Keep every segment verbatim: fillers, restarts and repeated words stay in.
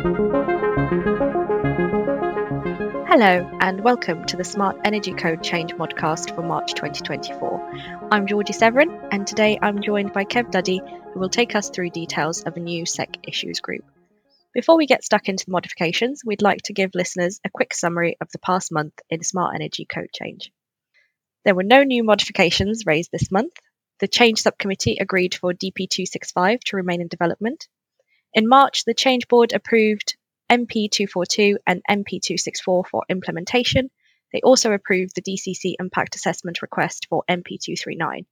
Hello and welcome to the Smart Energy Code Change Modcast for March twenty twenty-four. I'm Georgie Severin and today I'm joined by Kev Duddy, who will take us through details of a new S E C issues group. Before we get stuck into the modifications, we'd like to give listeners a quick summary of the past month in Smart Energy Code Change. There were no new modifications raised this month. The Change Subcommittee agreed for D P two sixty-five to remain in development. In March, the Change Board approved M P two forty-two and M P two sixty-four for implementation. They also approved the D C C impact assessment request for M P two thirty-nine.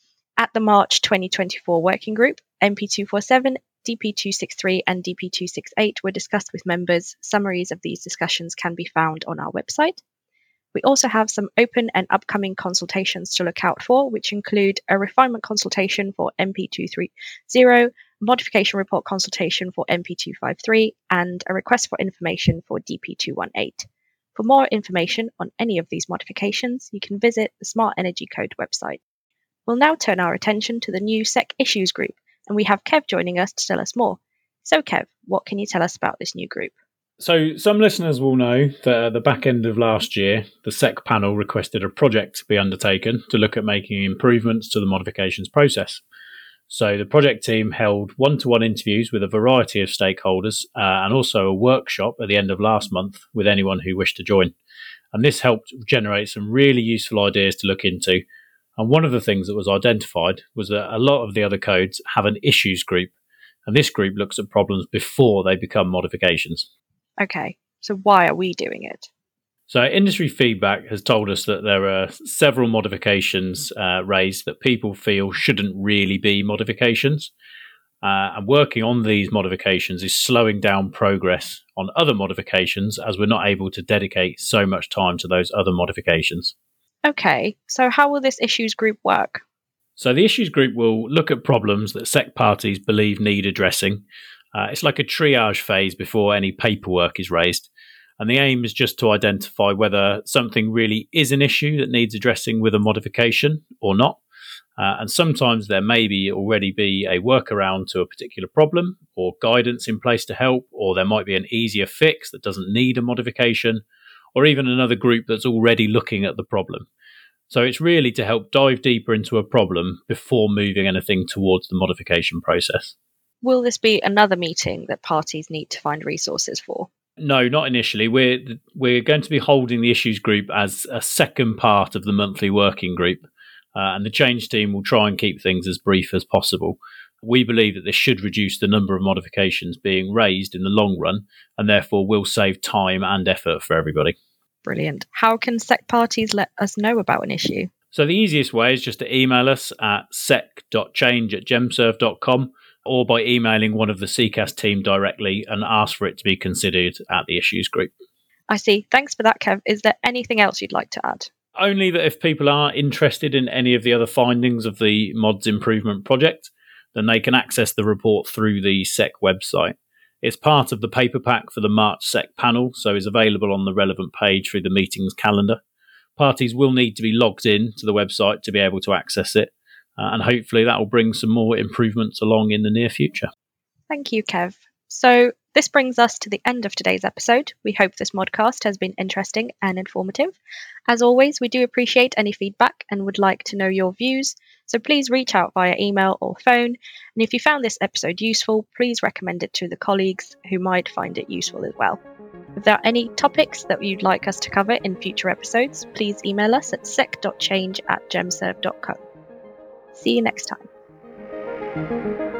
At the March twenty twenty-four working group, M P two forty-seven, D P two sixty-three and D P two sixty-eight were discussed with members. Summaries of these discussions can be found on our website. We also have some open and upcoming consultations to look out for, which include a refinement consultation for M P two thirty, modification report consultation for M P two fifty-three, and a request for information for D P two eighteen. For more information on any of these modifications, you can visit the Smart Energy Code website. We'll now turn our attention to the new S E C issues group, and we have Kev joining us to tell us more. So Kev, what can you tell us about this new group? So some listeners will know that at the back end of last year, the S E C panel requested a project to be undertaken to look at making improvements to the modifications process. So the project team held one-to-one interviews with a variety of stakeholders uh, and also a workshop at the end of last month with anyone who wished to join. And this helped generate some really useful ideas to look into. And one of the things that was identified was that a lot of the other codes have an issues group, and this group looks at problems before they become modifications. Okay, so why are we doing it? So industry feedback has told us that there are several modifications uh, raised that people feel shouldn't really be modifications. Uh, and working on these modifications is slowing down progress on other modifications as we're not able to dedicate so much time to those other modifications. Okay, so how will this issues group work? So the issues group will look at problems that S E C parties believe need addressing. Uh, it's like a triage phase before any paperwork is raised. And the aim is just to identify whether something really is an issue that needs addressing with a modification or not. Uh, and sometimes there may be already be a workaround to a particular problem or guidance in place to help, or there might be an easier fix that doesn't need a modification, or even another group that's already looking at the problem. So it's really to help dive deeper into a problem before moving anything towards the modification process. Will this be another meeting that parties need to find resources for? No, not initially. We're we're going to be holding the issues group as a second part of the monthly working group, uh, and the change team will try and keep things as brief as possible. We believe that this should reduce the number of modifications being raised in the long run, and therefore will save time and effort for everybody. Brilliant. How can S E C parties let us know about an issue? So the easiest way is just to email us at sec dot change at gemserve dot com, or by emailing one of the C CAS team directly and ask for it to be considered at the issues group. I see. Thanks for that, Kev. Is there anything else you'd like to add? Only that if people are interested in any of the other findings of the Mods Improvement Project, then they can access the report through the S E C website. It's part of the paper pack for the March S E C panel, so is available on the relevant page through the meetings calendar. Parties will need to be logged in to the website to be able to access it. Uh, and hopefully that will bring some more improvements along in the near future. Thank you, Kev. So this brings us to the end of today's episode. We hope this modcast has been interesting and informative. As always, we do appreciate any feedback and would like to know your views. So please reach out via email or phone. And if you found this episode useful, please recommend it to the colleagues who might find it useful as well. If there are any topics that you'd like us to cover in future episodes, please email us at sec dot change at gemserve dot com. See you next time.